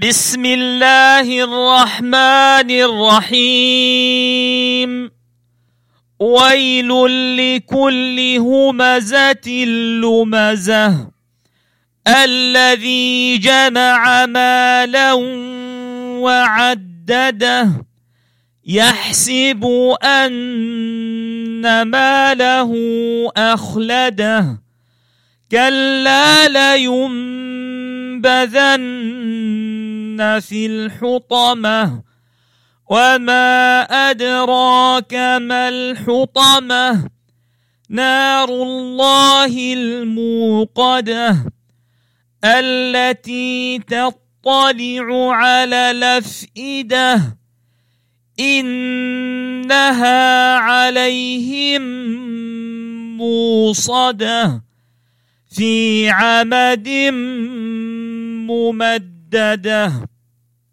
بسم الله الرحمن الرحيم. ويل لكل همزة لمزة الذي جمع مالا وعدده يحسب أن ماله أخلده كلا لينبذن في الحطمة وما أدراك ما الحطمة نار الله الموقدة التي تطلع على الأفئدة إنها عليهم موصدة في عمد ممددة.